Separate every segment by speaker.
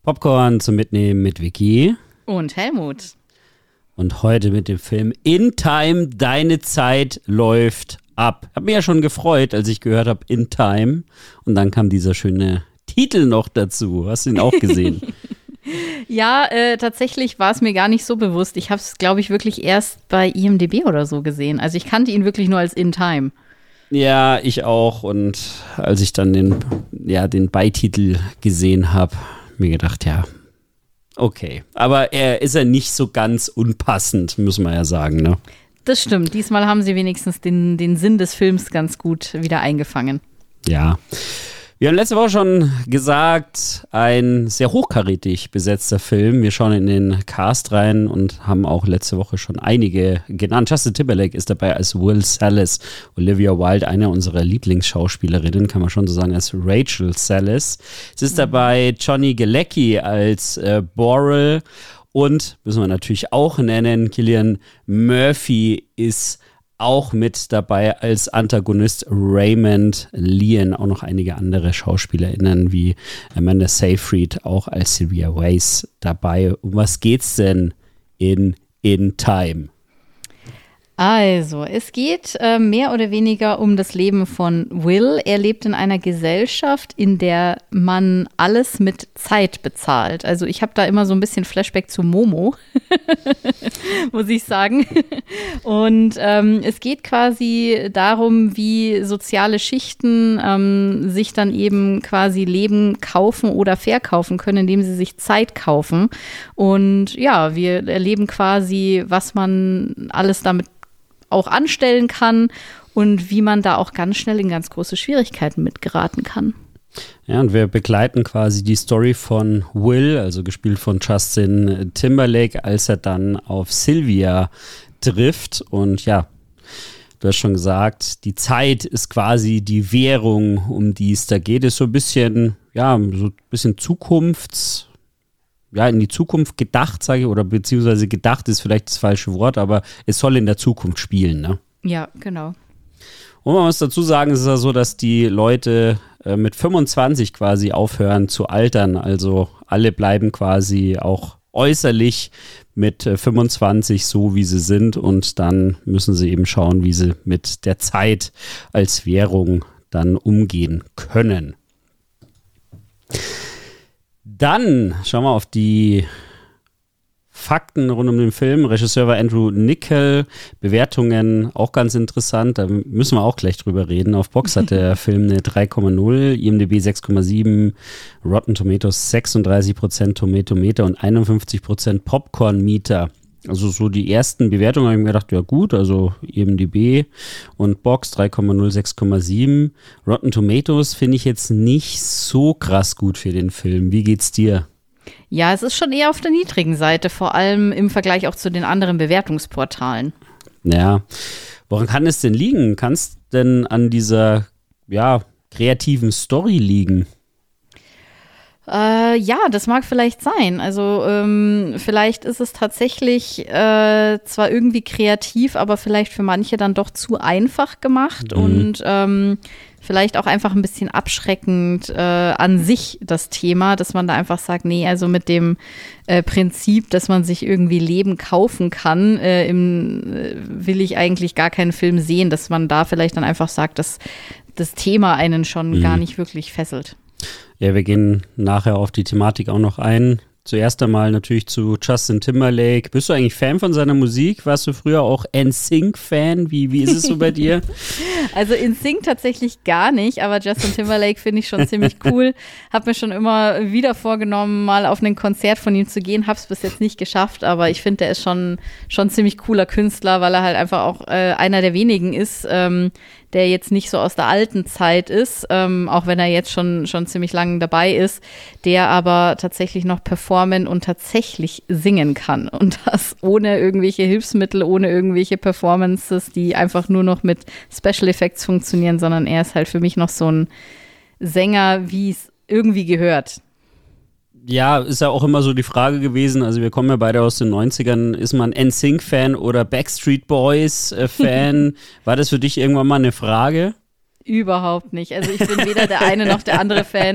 Speaker 1: Popcorn zum Mitnehmen mit Vicky.
Speaker 2: Und Helmut.
Speaker 1: Und heute mit dem Film In Time, deine Zeit läuft ab. Hab mich ja schon gefreut, als ich gehört habe In Time. Und dann kam dieser schöne Titel noch dazu. Hast du ihn auch gesehen?
Speaker 2: Ja, tatsächlich war es mir gar nicht so bewusst. Ich habe es, glaube ich, wirklich erst bei IMDb oder so gesehen. Also ich kannte ihn wirklich nur als In Time.
Speaker 1: Ja, ich auch. Und als ich dann den Beititel gesehen habe, mir gedacht, ja, okay. Aber ist er nicht so ganz unpassend, müssen wir ja sagen, ne?
Speaker 2: Das stimmt. Diesmal haben sie wenigstens den Sinn des Films ganz gut wieder eingefangen.
Speaker 1: Ja. Wir haben letzte Woche schon gesagt, ein sehr hochkarätig besetzter Film. Wir schauen in den Cast rein und haben auch letzte Woche schon einige genannt. Justin Timberlake ist dabei als Will Salas. Olivia Wilde, eine unserer Lieblingsschauspielerinnen, kann man schon so sagen, als Rachel Salas. Es ist dabei Johnny Galecki als Borrell und, müssen wir natürlich auch nennen, Cillian Murphy ist auch mit dabei als Antagonist Raymond Leon, auch noch einige andere SchauspielerInnen wie Amanda Seyfried, auch als Sylvia Weiss dabei. Um was geht's denn in Time?
Speaker 2: Also, es geht mehr oder weniger um das Leben von Will. Er lebt in einer Gesellschaft, in der man alles mit Zeit bezahlt. Also ich habe da immer so ein bisschen Flashback zu Momo, muss ich sagen. Und es geht quasi darum, wie soziale Schichten sich dann eben quasi Leben kaufen oder verkaufen können, indem sie sich Zeit kaufen. Und ja, wir erleben quasi, was man alles damit auch anstellen kann und wie man da auch ganz schnell in ganz große Schwierigkeiten mitgeraten kann.
Speaker 1: Ja, und wir begleiten quasi die Story von Will, also gespielt von Justin Timberlake, als er dann auf Sylvia trifft. Und ja, du hast schon gesagt, die Zeit ist quasi die Währung, um die es da geht. Ist so ein bisschen, in die Zukunft gedacht, sage ich, oder beziehungsweise gedacht ist vielleicht das falsche Wort, aber es soll in der Zukunft spielen, ne?
Speaker 2: Ja, genau.
Speaker 1: Und man muss dazu sagen, es ist ja so, dass die Leute mit 25 quasi aufhören zu altern, also alle bleiben quasi auch äußerlich mit 25 so, wie sie sind und dann müssen sie eben schauen, wie sie mit der Zeit als Währung dann umgehen können. Dann schauen wir auf die Fakten rund um den Film. Regisseur war Andrew Niccol. Bewertungen auch ganz interessant. Da müssen wir auch gleich drüber reden. Auf Box hat der Film eine 3,0, IMDb 6,7, Rotten Tomatoes 36% Tomatometer und 51% Popcorn-Meter. Also so die ersten Bewertungen habe ich mir gedacht, ja gut, also IMDb und Box 3,0, 6,7. Rotten Tomatoes finde ich jetzt nicht so krass gut für den Film. Wie geht's dir?
Speaker 2: Ja, es ist schon eher auf der niedrigen Seite, vor allem im Vergleich auch zu den anderen Bewertungsportalen.
Speaker 1: Ja, woran kann es denn liegen? Kann es denn an dieser, kreativen Story liegen?
Speaker 2: Ja, das mag vielleicht sein. Also vielleicht ist es tatsächlich zwar irgendwie kreativ, aber vielleicht für manche dann doch zu einfach gemacht und vielleicht auch einfach ein bisschen abschreckend an sich das Thema, dass man da einfach sagt, nee, also mit dem Prinzip, dass man sich irgendwie Leben kaufen kann, will ich eigentlich gar keinen Film sehen, dass man da vielleicht dann einfach sagt, dass das Thema einen schon gar nicht wirklich fesselt.
Speaker 1: Ja, wir gehen nachher auf die Thematik auch noch ein. Zuerst einmal natürlich zu Justin Timberlake. Bist du eigentlich Fan von seiner Musik? Warst du früher auch NSYNC-Fan? Wie ist es so bei dir?
Speaker 2: Also NSYNC tatsächlich gar nicht, aber Justin Timberlake finde ich schon ziemlich cool. Hab mir schon immer wieder vorgenommen, mal auf ein Konzert von ihm zu gehen. Hab's bis jetzt nicht geschafft, aber ich finde, der ist schon ziemlich cooler Künstler, weil er halt einfach auch einer der wenigen ist, der jetzt nicht so aus der alten Zeit ist, auch wenn er jetzt schon ziemlich lange dabei ist, der aber tatsächlich noch performen und tatsächlich singen kann. Und das ohne irgendwelche Hilfsmittel, ohne irgendwelche Performances, die einfach nur noch mit Special Effects funktionieren, sondern er ist halt für mich noch so ein Sänger, wie es irgendwie gehört.
Speaker 1: Ja, ist ja auch immer so die Frage gewesen, also wir kommen ja beide aus den 90ern, ist man NSYNC-Fan oder Backstreet Boys-Fan? War das für dich irgendwann mal eine Frage?
Speaker 2: Überhaupt nicht. Also ich bin weder der eine noch der andere Fan.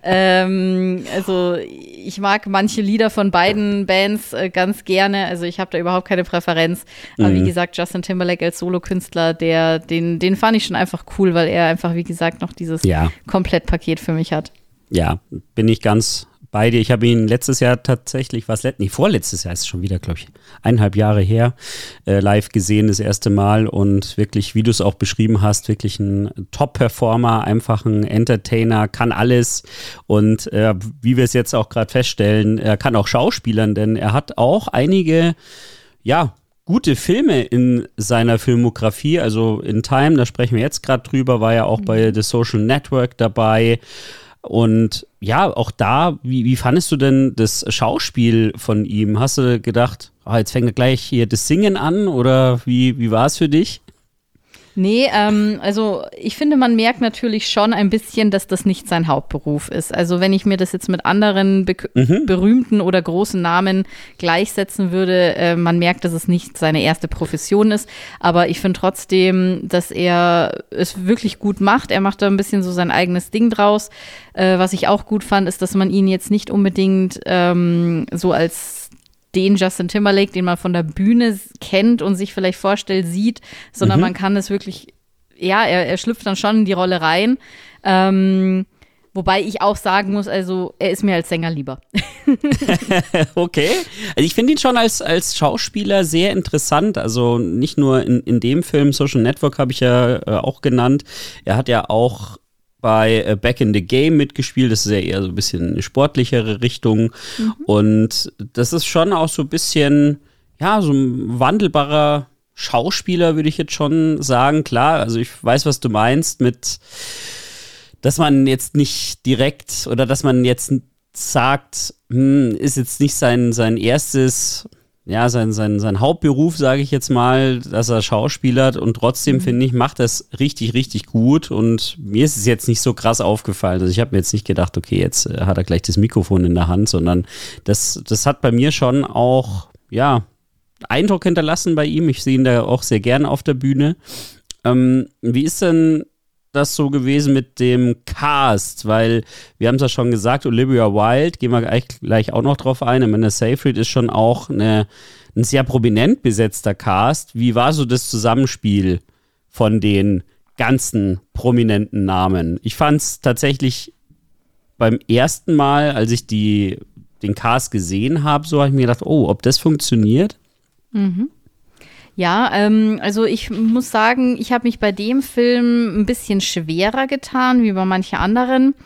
Speaker 2: Also ich mag manche Lieder von beiden Bands ganz gerne. Also ich habe da überhaupt keine Präferenz. Aber wie gesagt, Justin Timberlake als Solokünstler, den fand ich schon einfach cool, weil er einfach, wie gesagt, noch dieses Komplettpaket für mich hat.
Speaker 1: Ja, bin ich ganz bei dir. Ich habe ihn letztes Jahr tatsächlich, vorletztes Jahr ist es schon wieder, glaube ich, 1,5 Jahre her, live gesehen, das erste Mal und wirklich, wie du es auch beschrieben hast, wirklich ein Top-Performer, einfach ein Entertainer, kann alles und wie wir es jetzt auch gerade feststellen, er kann auch schauspielern, denn er hat auch einige, gute Filme in seiner Filmografie, also in Time, da sprechen wir jetzt gerade drüber, war ja auch bei The Social Network dabei. Und ja, auch da, wie fandest du denn das Schauspiel von ihm? Hast du gedacht, jetzt fängt er gleich hier das Singen an oder wie war es für dich?
Speaker 2: Nee, also ich finde, man merkt natürlich schon ein bisschen, dass das nicht sein Hauptberuf ist. Also wenn ich mir das jetzt mit anderen berühmten oder großen Namen gleichsetzen würde, man merkt, dass es nicht seine erste Profession ist. Aber ich finde trotzdem, dass er es wirklich gut macht. Er macht da ein bisschen so sein eigenes Ding draus. Was ich auch gut fand, ist, dass man ihn jetzt nicht unbedingt so als den Justin Timberlake, den man von der Bühne kennt und sich vielleicht vorstellt, sieht, sondern man kann es wirklich, er schlüpft dann schon in die Rolle rein. Wobei ich auch sagen muss, also er ist mir als Sänger lieber.
Speaker 1: Okay. Also ich finde ihn schon als Schauspieler sehr interessant. Also nicht nur in dem Film, Social Network habe ich ja auch genannt. Er hat ja auch bei Back in the Game mitgespielt. Das ist ja eher so ein bisschen eine sportlichere Richtung. Und das ist schon auch so ein bisschen, so ein wandelbarer Schauspieler, würde ich jetzt schon sagen. Klar, also ich weiß, was du meinst mit, dass man jetzt nicht direkt oder dass man jetzt sagt, ist jetzt nicht sein erstes, sein Hauptberuf, sage ich jetzt mal, dass er schauspielert und trotzdem, finde ich, macht das richtig, richtig gut und mir ist es jetzt nicht so krass aufgefallen. Also ich habe mir jetzt nicht gedacht, okay, jetzt hat er gleich das Mikrofon in der Hand, sondern das hat bei mir schon auch, Eindruck hinterlassen bei ihm. Ich sehe ihn da auch sehr gern auf der Bühne. Wie ist denn das so gewesen mit dem Cast? Weil wir haben es ja schon gesagt, Olivia Wilde, gehen wir gleich auch noch drauf ein. Amanda Seyfried ist schon auch ein sehr prominent besetzter Cast. Wie war so das Zusammenspiel von den ganzen prominenten Namen? Ich fand es tatsächlich beim ersten Mal, als ich den Cast gesehen habe, so habe ich mir gedacht, ob das funktioniert.
Speaker 2: Ja, also ich muss sagen, ich habe mich bei dem Film ein bisschen schwerer getan, wie bei manchen anderen.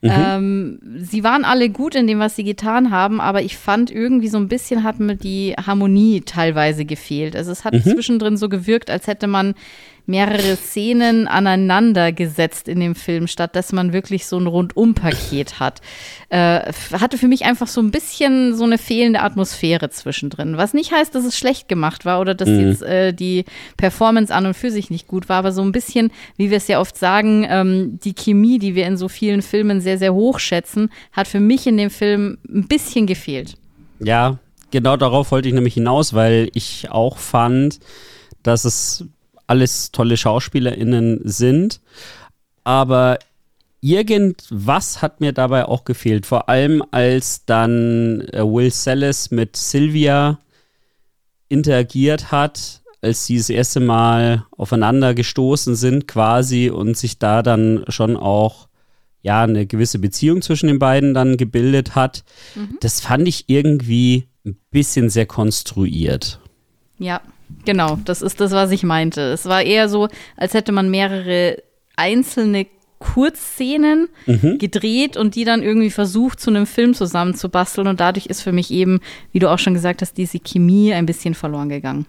Speaker 2: Sie waren alle gut in dem, was sie getan haben, aber ich fand irgendwie so ein bisschen hat mir die Harmonie teilweise gefehlt. Also es hat zwischendrin so gewirkt, als hätte man mehrere Szenen aneinander gesetzt in dem Film, statt dass man wirklich so ein Rundum-Paket hat. Hatte für mich einfach so ein bisschen so eine fehlende Atmosphäre zwischendrin. Was nicht heißt, dass es schlecht gemacht war oder dass jetzt die Performance an und für sich nicht gut war, aber so ein bisschen, wie wir es ja oft sagen, die Chemie, die wir in so vielen Filmen sehr, sehr hoch schätzen, hat für mich in dem Film ein bisschen gefehlt.
Speaker 1: Ja, genau darauf wollte ich nämlich hinaus, weil ich auch fand, dass es alles tolle SchauspielerInnen sind, aber irgendwas hat mir dabei auch gefehlt, vor allem als dann Will Sellis mit Sylvia interagiert hat, als sie das erste Mal aufeinander gestoßen sind quasi und sich da dann schon auch eine gewisse Beziehung zwischen den beiden dann gebildet hat. Das fand ich irgendwie ein bisschen sehr konstruiert.
Speaker 2: Ja, genau, das ist das, was ich meinte. Es war eher so, als hätte man mehrere einzelne Kurzszenen gedreht und die dann irgendwie versucht, zu einem Film zusammenzubasteln. Und dadurch ist für mich eben, wie du auch schon gesagt hast, diese Chemie ein bisschen verloren gegangen.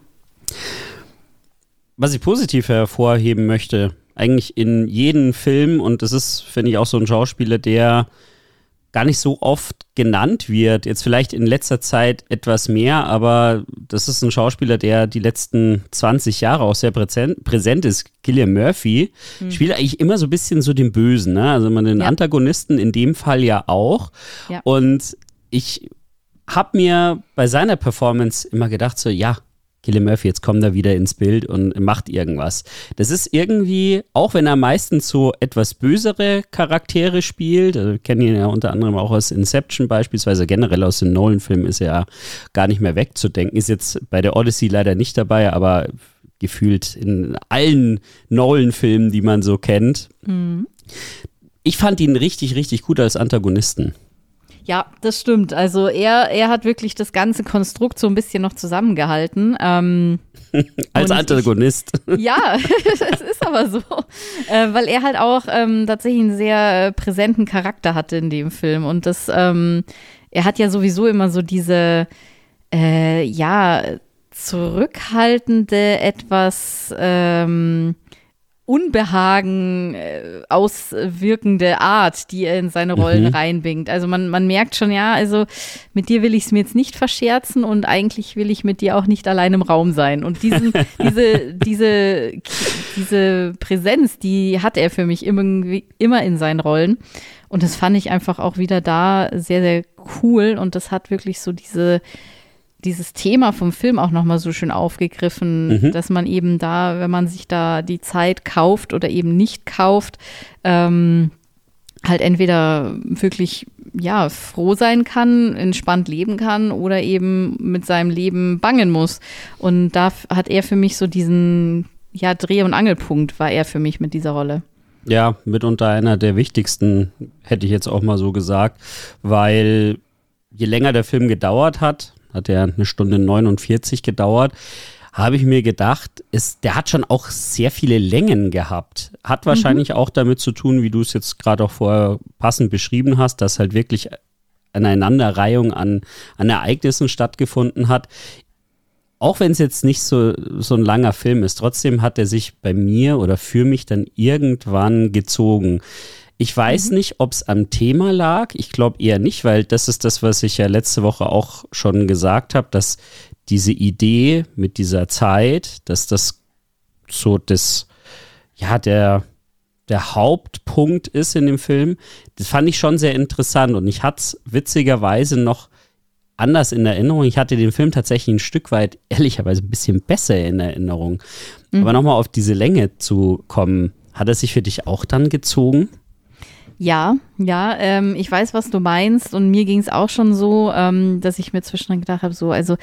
Speaker 1: Was ich positiv hervorheben möchte, eigentlich in jedem Film, und das ist, finde ich, auch so ein Schauspieler, der gar nicht so oft genannt wird, jetzt vielleicht in letzter Zeit etwas mehr, aber das ist ein Schauspieler, der die letzten 20 Jahre auch sehr präsent ist. Cillian Murphy spielt eigentlich immer so ein bisschen so den Bösen, ne? Also man den Antagonisten in dem Fall ja auch. Ja. Und ich habe mir bei seiner Performance immer gedacht, so Cillian Murphy, jetzt kommt er wieder ins Bild und macht irgendwas. Das ist irgendwie, auch wenn er meistens so etwas bösere Charaktere spielt, also wir kennen ihn ja unter anderem auch aus Inception beispielsweise, generell aus den Nolan-Filmen ist er ja gar nicht mehr wegzudenken, ist jetzt bei der Odyssey leider nicht dabei, aber gefühlt in allen Nolan-Filmen, die man so kennt. Mhm. Ich fand ihn richtig, richtig gut als Antagonisten.
Speaker 2: Ja, das stimmt. Also er hat wirklich das ganze Konstrukt so ein bisschen noch zusammengehalten.
Speaker 1: Als Antagonist.
Speaker 2: Ja, das ist aber so. Weil er halt auch tatsächlich einen sehr präsenten Charakter hatte in dem Film. Und das, er hat ja sowieso immer so diese, zurückhaltende, etwas Unbehagen auswirkende Art, die er in seine Rollen reinbringt. Also man merkt schon, ja, also mit dir will ich es mir jetzt nicht verscherzen und eigentlich will ich mit dir auch nicht allein im Raum sein. Und diese Präsenz, die hat er für mich immer in seinen Rollen. Und das fand ich einfach auch wieder da sehr, sehr cool. Und das hat wirklich so dieses Thema vom Film auch nochmal so schön aufgegriffen, dass man eben da, wenn man sich da die Zeit kauft oder eben nicht kauft, halt entweder wirklich, ja, froh sein kann, entspannt leben kann oder eben mit seinem Leben bangen muss. Und da hat er für mich so diesen, ja, Dreh- und Angelpunkt war er für mich mit dieser Rolle.
Speaker 1: Ja, mitunter einer der wichtigsten, hätte ich jetzt auch mal so gesagt, weil je länger der Film gedauert hat ja 1 Stunde 49 gedauert, habe ich mir gedacht, der hat schon auch sehr viele Längen gehabt. Hat wahrscheinlich auch damit zu tun, wie du es jetzt gerade auch vorher passend beschrieben hast, dass halt wirklich Aneinanderreihung an Ereignissen stattgefunden hat. Auch wenn es jetzt nicht so ein langer Film ist, trotzdem hat er sich bei mir oder für mich dann irgendwann gezogen. Ich weiß nicht, ob es am Thema lag. Ich glaube eher nicht, weil das ist das, was ich ja letzte Woche auch schon gesagt habe, dass diese Idee mit dieser Zeit, dass das so der Hauptpunkt ist in dem Film, das fand ich schon sehr interessant und ich hatte es witzigerweise noch anders in Erinnerung. Ich hatte den Film tatsächlich ein Stück weit, ehrlicherweise ein bisschen besser in Erinnerung. Aber nochmal auf diese Länge zu kommen, hat er sich für dich auch dann gezogen?
Speaker 2: Ja, ich weiß, was du meinst und mir ging es auch schon so, dass ich mir zwischendrin gedacht habe, so, also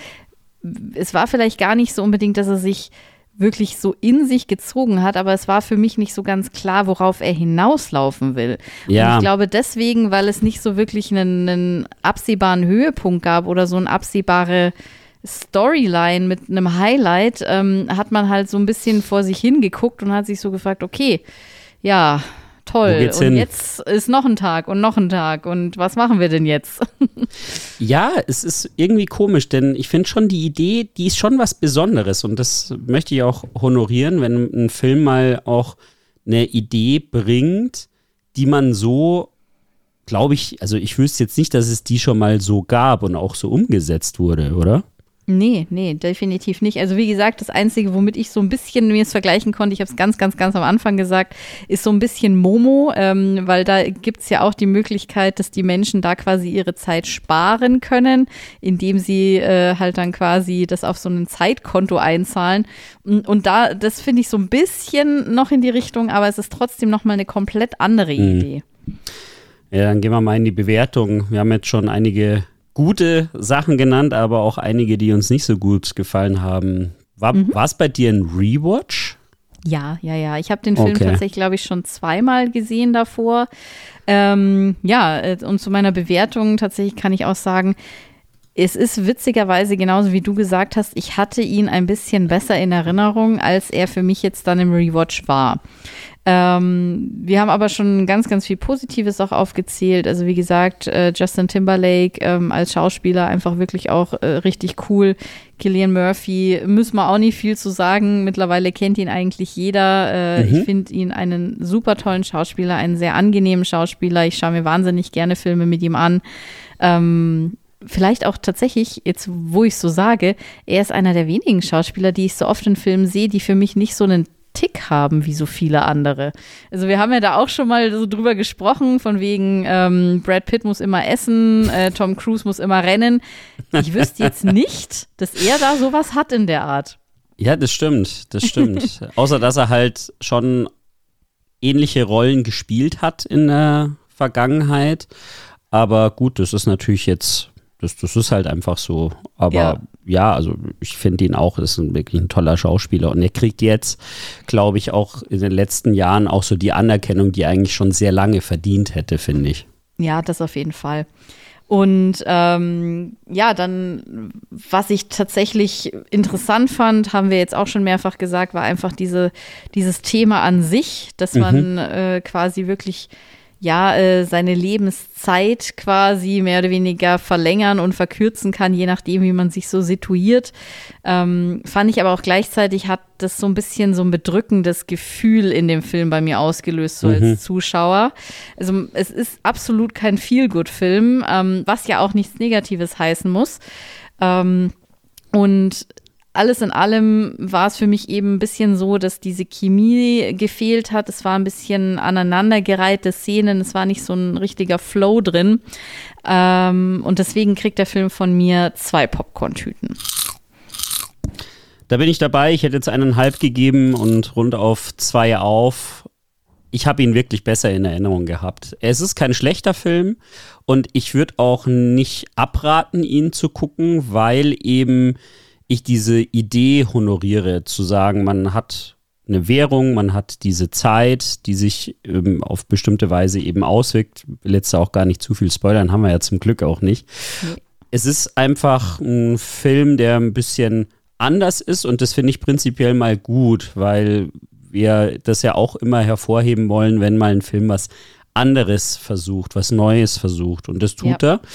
Speaker 2: es war vielleicht gar nicht so unbedingt, dass er sich wirklich so in sich gezogen hat, aber es war für mich nicht so ganz klar, worauf er hinauslaufen will. Ja. Und ich glaube deswegen, weil es nicht so wirklich einen absehbaren Höhepunkt gab oder so eine absehbare Storyline mit einem Highlight, hat man halt so ein bisschen vor sich hingeguckt und hat sich so gefragt, okay, ja, toll. Und hin? Jetzt ist noch ein Tag und was machen wir denn jetzt?
Speaker 1: Ja, es ist irgendwie komisch, denn ich finde schon die Idee, die ist schon was Besonderes und das möchte ich auch honorieren, wenn ein Film mal auch eine Idee bringt, die man so, glaube ich, also ich wüsste jetzt nicht, dass es die schon mal so gab und auch so umgesetzt wurde, oder?
Speaker 2: Nee, definitiv nicht. Also wie gesagt, das Einzige, womit ich so ein bisschen mir es vergleichen konnte, ich habe es ganz, ganz, ganz am Anfang gesagt, ist so ein bisschen Momo, weil da gibt es ja auch die Möglichkeit, dass die Menschen da quasi ihre Zeit sparen können, indem sie halt dann quasi das auf so ein Zeitkonto einzahlen. Und da, das finde ich so ein bisschen noch in die Richtung, aber es ist trotzdem nochmal eine komplett andere Idee.
Speaker 1: Ja, dann gehen wir mal in die Bewertung. Wir haben jetzt schon einige gute Sachen genannt, aber auch einige, die uns nicht so gut gefallen haben. War es bei dir ein Rewatch?
Speaker 2: Ja. Ich habe den Film tatsächlich, glaube ich, schon 2-mal gesehen davor. Und zu meiner Bewertung tatsächlich kann ich auch sagen, es ist witzigerweise genauso wie du gesagt hast, ich hatte ihn ein bisschen besser in Erinnerung, als er für mich jetzt dann im Rewatch war. Wir haben aber schon ganz, ganz viel Positives auch aufgezählt. Also wie gesagt, Justin Timberlake als Schauspieler einfach wirklich auch richtig cool. Cillian Murphy, müssen wir auch nicht viel zu sagen. Mittlerweile kennt ihn eigentlich jeder. Ich finde ihn einen super tollen Schauspieler, einen sehr angenehmen Schauspieler. Ich schaue mir wahnsinnig gerne Filme mit ihm an. Vielleicht auch tatsächlich, jetzt wo ich so sage, er ist einer der wenigen Schauspieler, die ich so oft in Filmen sehe, die für mich nicht so einen Tick haben wie so viele andere. Also wir haben ja da auch schon mal so drüber gesprochen, von wegen Brad Pitt muss immer essen, Tom Cruise muss immer rennen. Ich wüsste jetzt nicht, dass er da sowas hat in der Art.
Speaker 1: Ja, das stimmt. Außer, dass er halt schon ähnliche Rollen gespielt hat in der Vergangenheit. Aber gut, das ist natürlich jetzt, das ist halt einfach so. Aber ja, also ich finde ihn auch, ist wirklich ein toller Schauspieler. Und er kriegt jetzt, glaube ich, auch in den letzten Jahren auch so die Anerkennung, die er eigentlich schon sehr lange verdient hätte, finde ich.
Speaker 2: Ja, das auf jeden Fall. Und dann, was ich tatsächlich interessant fand, haben wir jetzt auch schon mehrfach gesagt, war einfach dieses Thema an sich, dass man quasi wirklich seine Lebenszeit quasi mehr oder weniger verlängern und verkürzen kann, je nachdem, wie man sich so situiert. Fand ich aber auch gleichzeitig, hat das so ein bisschen so ein bedrückendes Gefühl in dem Film bei mir ausgelöst, so als Zuschauer. Also es ist absolut kein Feel-Good-Film, was ja auch nichts Negatives heißen muss. Und alles in allem war es für mich eben ein bisschen so, dass diese Chemie gefehlt hat. Es war ein bisschen aneinandergereihte Szenen. Es war nicht so ein richtiger Flow drin. Und deswegen kriegt der Film von mir 2 Popcorn-Tüten.
Speaker 1: Da bin ich dabei. Ich hätte jetzt 1,5 gegeben und rund auf 2 auf. Ich habe ihn wirklich besser in Erinnerung gehabt. Es ist kein schlechter Film und ich würde auch nicht abraten, ihn zu gucken, weil eben ich diese Idee honoriere, zu sagen, man hat eine Währung, man hat diese Zeit, die sich auf bestimmte Weise eben auswirkt. Ich will jetzt auch gar nicht zu viel spoilern, haben wir ja zum Glück auch nicht. Nee. Es ist einfach ein Film, der ein bisschen anders ist und das finde ich prinzipiell mal gut, weil wir das ja auch immer hervorheben wollen, wenn mal ein Film was anderes versucht, was Neues versucht und das tut er.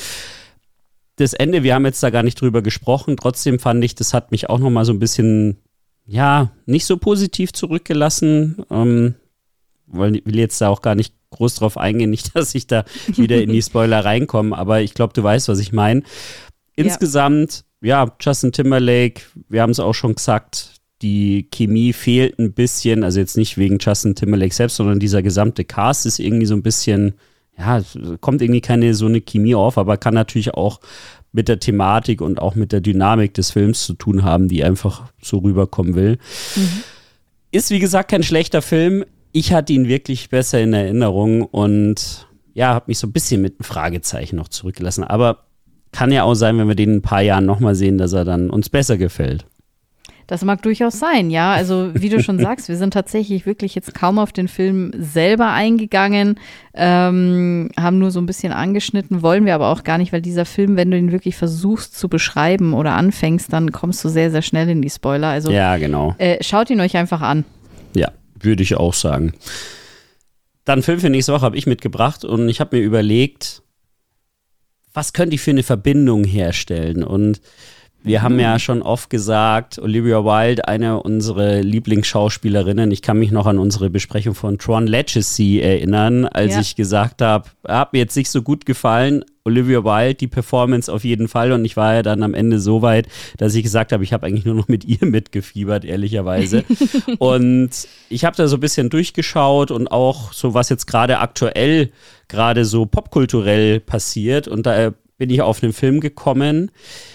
Speaker 1: Das Ende, wir haben jetzt da gar nicht drüber gesprochen, trotzdem fand ich, das hat mich auch noch mal so ein bisschen, nicht so positiv zurückgelassen. Will jetzt da auch gar nicht groß drauf eingehen, nicht, dass ich da wieder in die Spoiler reinkomme, aber ich glaube, du weißt, was ich meine. Insgesamt, Justin Timberlake, wir haben es auch schon gesagt, die Chemie fehlt ein bisschen, also jetzt nicht wegen Justin Timberlake selbst, sondern dieser gesamte Cast ist irgendwie so ein bisschen, kommt irgendwie keine so eine Chemie auf, aber kann natürlich auch mit der Thematik und auch mit der Dynamik des Films zu tun haben, die einfach so rüberkommen will. Ist, wie gesagt, kein schlechter Film. Ich hatte ihn wirklich besser in Erinnerung und habe mich so ein bisschen mit einem Fragezeichen noch zurückgelassen. Aber kann ja auch sein, wenn wir den in ein paar Jahren nochmal sehen, dass er dann uns besser gefällt.
Speaker 2: Das mag durchaus sein, ja. Also wie du schon sagst, wir sind tatsächlich wirklich jetzt kaum auf den Film selber eingegangen, haben nur so ein bisschen angeschnitten, wollen wir aber auch gar nicht, weil dieser Film, wenn du ihn wirklich versuchst zu beschreiben oder anfängst, dann kommst du sehr, sehr schnell in die Spoiler. Also
Speaker 1: genau.
Speaker 2: Schaut ihn euch einfach an.
Speaker 1: Ja, würde ich auch sagen. Dann Film für nächste Woche habe ich mitgebracht und ich habe mir überlegt, was könnte ich für eine Verbindung herstellen? Und wir haben ja schon oft gesagt, Olivia Wilde, eine unserer Lieblingsschauspielerinnen. Ich kann mich noch an unsere Besprechung von Tron Legacy erinnern, als ich gesagt habe, hat mir jetzt nicht so gut gefallen. Olivia Wilde, die Performance auf jeden Fall. Und ich war ja dann am Ende so weit, dass ich gesagt habe, ich habe eigentlich nur noch mit ihr mitgefiebert, ehrlicherweise. Und ich habe da so ein bisschen durchgeschaut und auch so, was jetzt gerade so popkulturell passiert. Und da bin ich auf einen Film gekommen,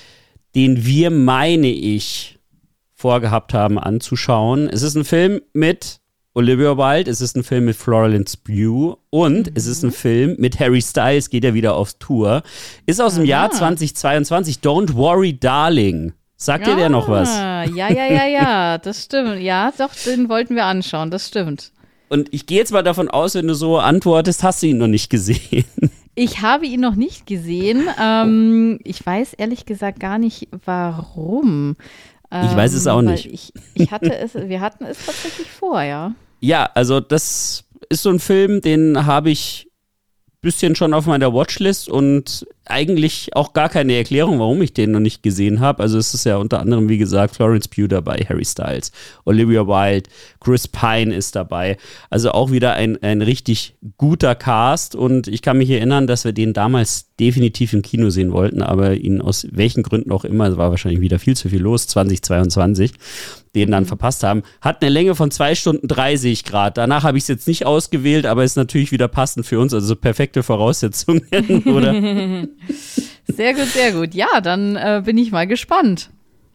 Speaker 1: den wir, meine ich, vorgehabt haben anzuschauen. Es ist ein Film mit Olivia Wilde, es ist ein Film mit Florence Pugh und es ist ein Film mit Harry Styles, geht ja wieder auf Tour. Ist aus dem Jahr 2022, Don't Worry Darling. Sagt dir der noch was?
Speaker 2: Ja, das stimmt. Ja, doch, den wollten wir anschauen, das stimmt.
Speaker 1: Und ich gehe jetzt mal davon aus, wenn du so antwortest, hast du ihn noch nicht gesehen.
Speaker 2: Ich habe ihn noch nicht gesehen. Ich weiß ehrlich gesagt gar nicht, warum.
Speaker 1: Ich weiß es auch nicht.
Speaker 2: Wir hatten es tatsächlich vor, ja.
Speaker 1: Ja, also das ist so ein Film, den habe ich ein bisschen schon auf meiner Watchlist und eigentlich auch gar keine Erklärung, warum ich den noch nicht gesehen habe. Also es ist ja unter anderem, wie gesagt, Florence Pugh dabei, Harry Styles, Olivia Wilde, Chris Pine ist dabei. Also auch wieder ein richtig guter Cast und ich kann mich erinnern, dass wir den damals definitiv im Kino sehen wollten, aber ihn aus welchen Gründen auch immer, es war wahrscheinlich wieder viel zu viel los, 2022, den dann verpasst haben. Hat eine Länge von 2 Stunden 30 Grad. Danach habe ich es jetzt nicht ausgewählt, aber ist natürlich wieder passend für uns, also perfekte Voraussetzungen, oder?
Speaker 2: Sehr gut, sehr gut. Ja, dann bin ich mal gespannt.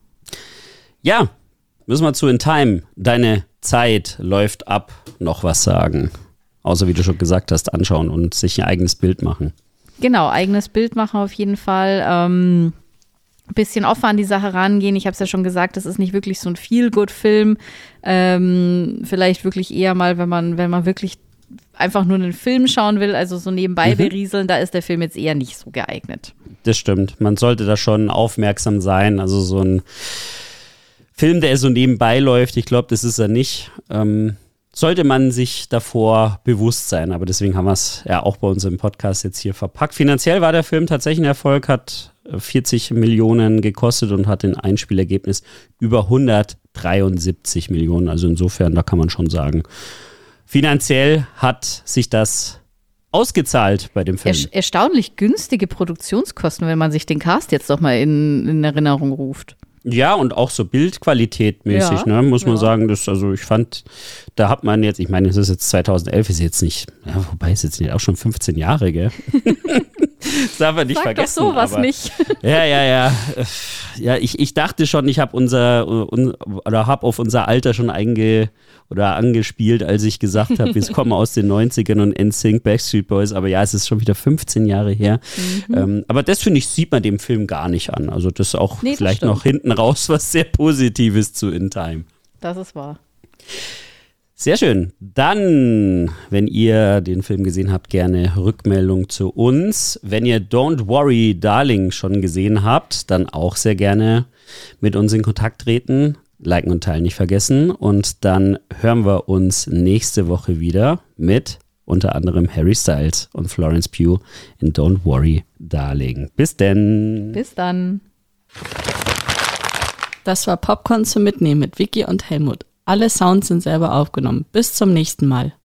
Speaker 1: Ja, müssen wir zu In Time. Deine Zeit läuft ab. Noch was sagen? Außer, wie du schon gesagt hast, anschauen und sich ein eigenes Bild machen.
Speaker 2: Genau, eigenes Bild machen auf jeden Fall. Bisschen offen an die Sache rangehen. Ich habe es ja schon gesagt, das ist nicht wirklich so ein Feel-Good-Film. Vielleicht wirklich eher mal, wenn man wirklich einfach nur einen Film schauen will, also so nebenbei berieseln, da ist der Film jetzt eher nicht so geeignet.
Speaker 1: Das stimmt. Man sollte da schon aufmerksam sein. Also so ein Film, der so nebenbei läuft, ich glaube, das ist er nicht. Sollte man sich davor bewusst sein. Aber deswegen haben wir es ja auch bei uns im Podcast jetzt hier verpackt. Finanziell war der Film tatsächlich ein Erfolg, hat 40 Millionen gekostet und hat ein Einspielergebnis über 173 Millionen. Also insofern, da kann man schon sagen, finanziell hat sich das ausgezahlt bei dem Film.
Speaker 2: Erstaunlich günstige Produktionskosten, wenn man sich den Cast jetzt doch mal in Erinnerung ruft.
Speaker 1: Ja, und auch so Bildqualität mäßig,
Speaker 2: Ja,
Speaker 1: muss man sagen. Also ich fand, da hat man jetzt, ich meine, das ist jetzt 2011, ist jetzt nicht, ja, wobei ist jetzt nicht auch schon 15 Jahre, gell? Das darf man nicht
Speaker 2: Sag
Speaker 1: vergessen.
Speaker 2: doch sowas
Speaker 1: aber,
Speaker 2: nicht.
Speaker 1: Ja. Ja, ich dachte schon, ich habe hab auf unser Alter schon angespielt, als ich gesagt habe, wir kommen aus den 90ern und NSYNC, Backstreet Boys, aber ja, es ist schon wieder 15 Jahre her. Aber das, finde ich, sieht man dem Film gar nicht an. Also das ist auch vielleicht noch hinten raus was sehr Positives zu In Time.
Speaker 2: Das ist wahr.
Speaker 1: Sehr schön. Dann, wenn ihr den Film gesehen habt, gerne Rückmeldung zu uns. Wenn ihr Don't Worry, Darling schon gesehen habt, dann auch sehr gerne mit uns in Kontakt treten. Liken und teilen nicht vergessen. Und dann hören wir uns nächste Woche wieder mit unter anderem Harry Styles und Florence Pugh in Don't Worry, Darling. Bis denn.
Speaker 2: Bis dann.
Speaker 3: Das war Popcorn zum Mitnehmen mit Vicky und Helmut. Alle Sounds sind selber aufgenommen. Bis zum nächsten Mal.